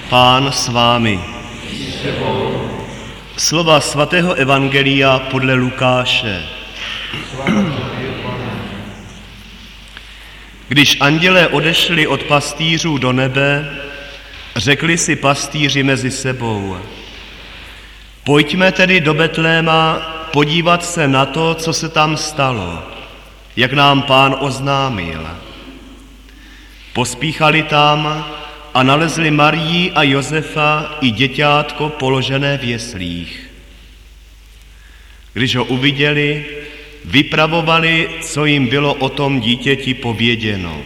Pán s vámi. Slova svatého evangelia podle Lukáše. Když andělé odešli od pastýřů do nebe, řekli si pastýři mezi sebou: Pojďme tedy do Betléma podívat se na to, co se tam stalo, jak nám Pán oznámil. Pospíchali tam a nalezli Marii a Josefa i děťátko položené v jeslích. Když ho uviděli, vypravovali, co jim bylo o tom dítěti pověděno.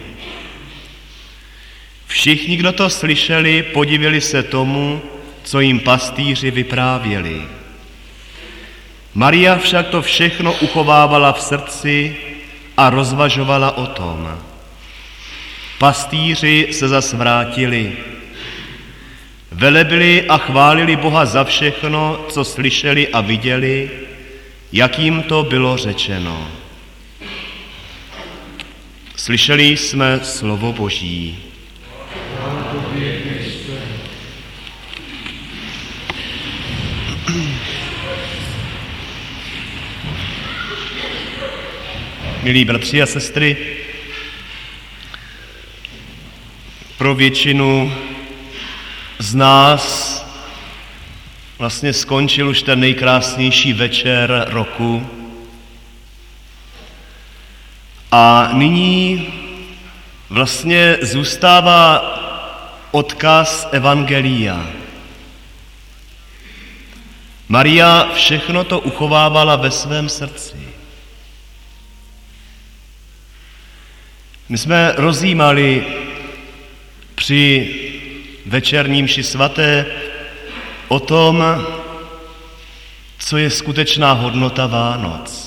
Všichni, kdo to slyšeli, podivili se tomu, co jim pastýři vyprávěli. Maria však to všechno uchovávala v srdci a rozvažovala o tom. Pastýři se zas vrátili. Velebili a chválili Boha za všechno, co slyšeli a viděli, jak jim to bylo řečeno. Slyšeli jsme slovo Boží. Milí bratři a sestry, pro většinu z nás vlastně skončil už ten nejkrásnější večer roku a nyní vlastně zůstává odkaz evangelia. Maria všechno to uchovávala ve svém srdci. My jsme rozjímali při večerní mši svaté o tom, co je skutečná hodnota Vánoc.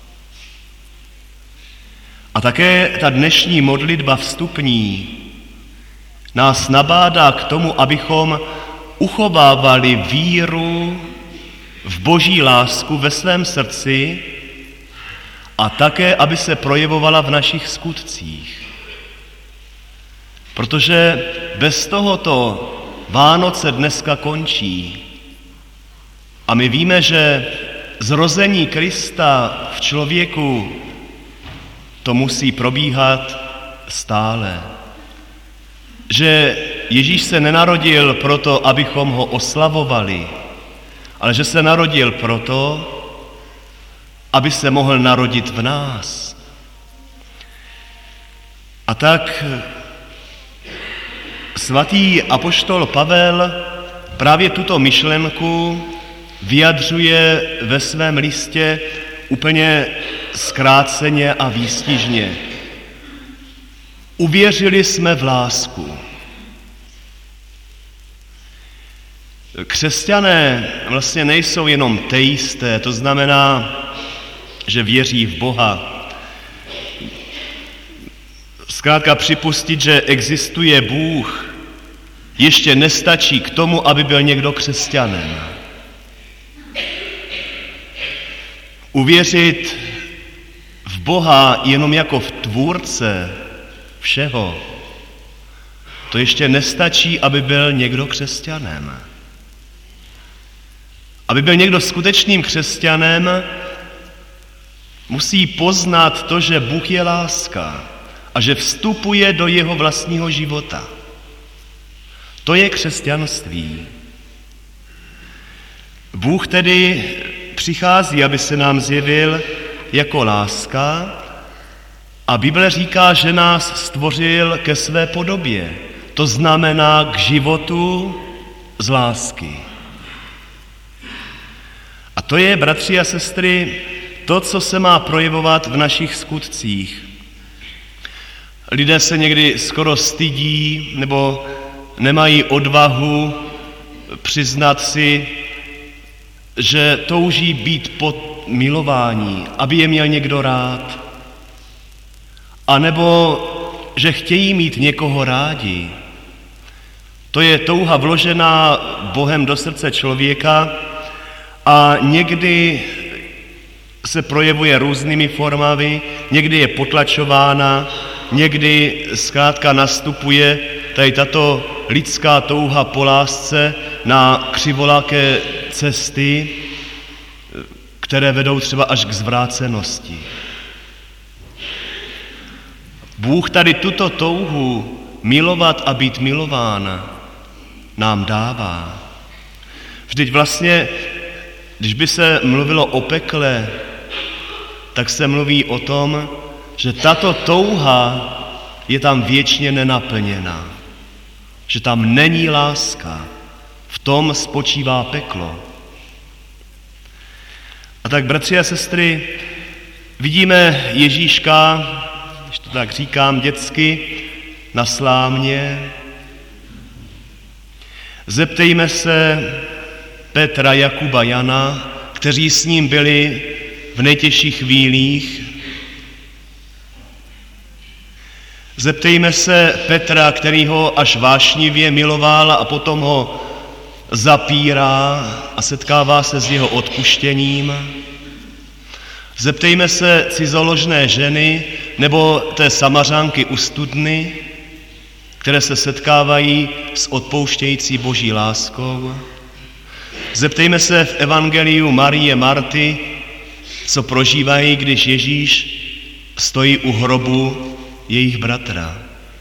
A také ta dnešní modlitba vstupní nás nabádá k tomu, abychom uchovávali víru v Boží lásku ve svém srdci a také, aby se projevovala v našich skutcích. Protože bez tohoto Vánoce dneska končí. A my víme, že zrození Krista v člověku to musí probíhat stále. Že Ježíš se nenarodil proto, abychom ho oslavovali, ale že se narodil proto, aby se mohl narodit v nás. A tak svatý apoštol Pavel právě tuto myšlenku vyjadřuje ve svém listě úplně zkráceně a výstižně. Uvěřili jsme v lásku. Křesťané vlastně nejsou jenom teisté, to znamená, že věří v Boha. Zkrátka připustit, že existuje Bůh, ještě nestačí k tomu, aby byl někdo křesťanem. Uvěřit v Boha jenom jako v tvůrce všeho, to ještě nestačí, aby byl někdo křesťanem. Aby byl někdo skutečným křesťanem, musí poznat to, že Bůh je láska a že vstupuje do jeho vlastního života. To je křesťanství. Bůh tedy přichází, aby se nám zjevil jako láska a Bible říká, že nás stvořil ke své podobě. To znamená k životu z lásky. A to je, bratři a sestry, to, co se má projevovat v našich skutcích. Lidé se někdy skoro stydí nebo nemají odvahu přiznat si, že touží být pod milování, aby je měl někdo rád. A nebo že chtějí mít někoho rádi. To je touha vložená Bohem do srdce člověka a někdy se projevuje různými formami, někdy je potlačována, někdy zkrátka nastupuje tady tato lidská touha po lásce na křivolaké cesty, které vedou třeba až k zvrácenosti. Bůh tady tuto touhu milovat a být milován nám dává. Vždyť vlastně, když by se mluvilo o pekle, tak se mluví o tom, že tato touha je tam věčně nenaplněná. Že tam není láska. V tom spočívá peklo. A tak, bratři a sestry, vidíme Ježíška, když to tak říkám dětsky, na slámě. Zeptejme se Petra, Jakuba, Jana, kteří s ním byli v nejtěžších chvílích. Zeptejme se Petra, který ho až vášnivě miloval a potom ho zapírá a setkává se s jeho odpuštěním. Zeptejme se cizoložné ženy nebo té Samařánky u studny, které se setkávají s odpouštějící Boží láskou. Zeptejme se v evangeliu Marie Marty, co prožívají, když Ježíš stojí u hrobu jejich bratra.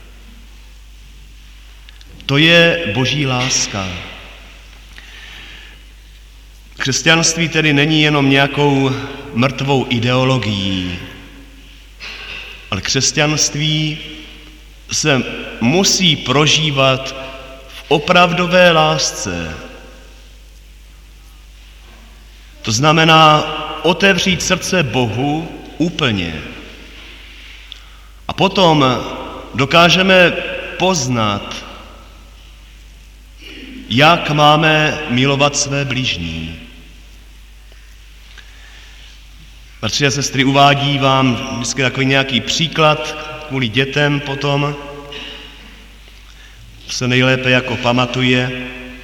To je Boží láska. Křesťanství tedy není jenom nějakou mrtvou ideologií, ale křesťanství se musí prožívat v opravdové lásce. To znamená otevřít srdce Bohu úplně. A potom dokážeme poznat, jak máme milovat své bližní. Bratři a sestry, uvádí vám vždycky takový nějaký příklad kvůli dětem potom, se nejlépe jako pamatuje.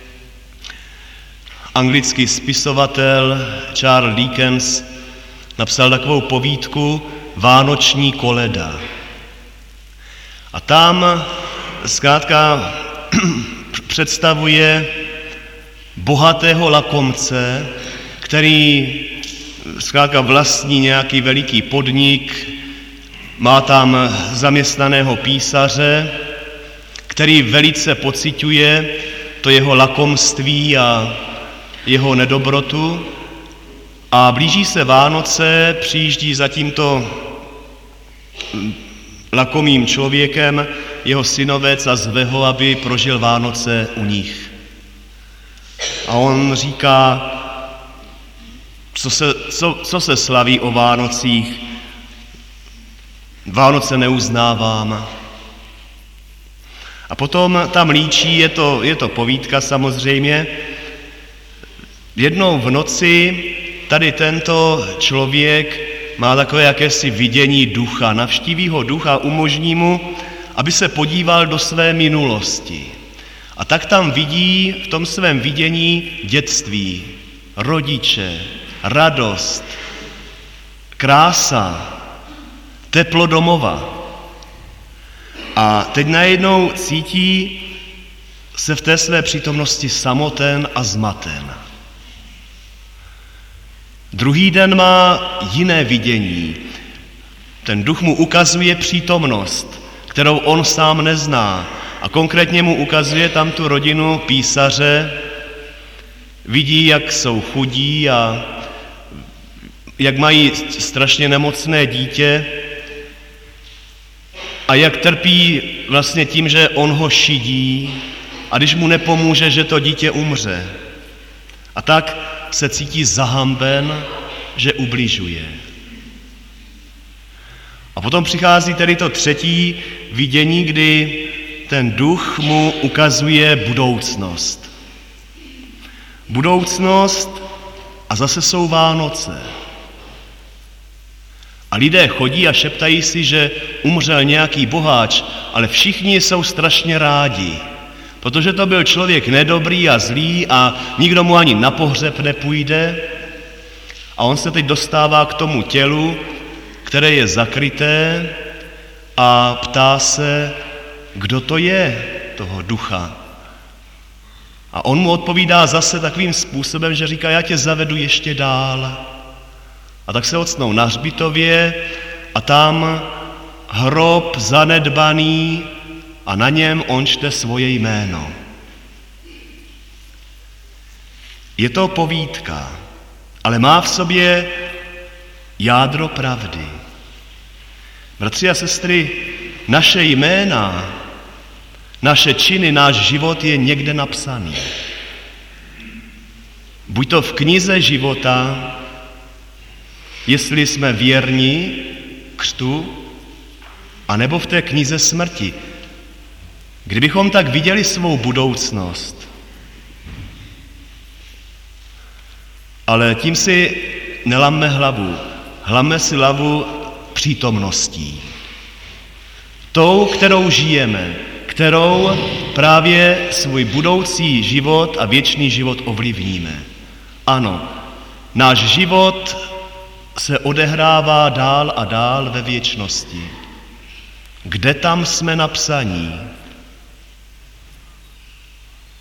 Anglický spisovatel Charles Dickens napsal takovou povídku Vánoční koleda. A tam zkrátka představuje bohatého lakomce, který zkrátka vlastní nějaký veliký podnik, má tam zaměstnaného písaře, který velice pociťuje to jeho lakomství a jeho nedobrotu a blíží se Vánoce, přijíždí za tímto lakomým člověkem jeho synovec a zve ho, aby prožil Vánoce u nich. A on říká, co se slaví o Vánocích? Vánoce neuznávám. A potom tam líčí, je to povídka samozřejmě. Jednou v noci tady tento člověk má takové jakési vidění ducha. Navštíví ho ducha, umožní mu, aby se podíval do své minulosti. A tak tam vidí v tom svém vidění dětství, rodiče, radost, krása, teplo domova. A teď najednou cítí se v té své přítomnosti samoten a zmaten. Druhý den má jiné vidění. Ten duch mu ukazuje přítomnost, kterou on sám nezná. A konkrétně mu ukazuje tam tu rodinu písaře, vidí, jak jsou chudí a jak mají strašně nemocné dítě a jak trpí vlastně tím, že on ho šidí a když mu nepomůže, že to dítě umře. A tak se cítí zahamben, že ubližuje. A potom přichází tedy to třetí vidění, kdy ten duch mu ukazuje budoucnost. Budoucnost a zase jsou Vánoce. A lidé chodí a šeptají si, že umřel nějaký boháč, ale všichni jsou strašně rádi, protože to byl člověk nedobrý a zlý a nikdo mu ani na pohřeb nepůjde. A on se teď dostává k tomu tělu, které je zakryté a ptá se, kdo to je, toho ducha. A on mu odpovídá zase takovým způsobem, že říká, já tě zavedu ještě dál. A tak se octnou na hřbitově a tam hrob zanedbaný a na něm on čte svoje jméno. Je to povídka, ale má v sobě jádro pravdy. Bratři a sestry, naše jména, naše činy, náš život je někde napsaný. Buď to v knize života, jestli jsme věrní křtu, anebo v té knize smrti. Kdybychom tak viděli svou budoucnost, ale tím si nelamme hlavu. Hlamme si hlavu přítomností. Tou, kterou žijeme, kterou právě svůj budoucí život a věčný život ovlivníme. Ano, náš život se odehrává dál a dál ve věčnosti. Kde tam jsme napsaní?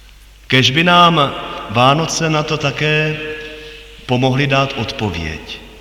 Kéž by nám Vánoce na to také pomohli dát odpověď.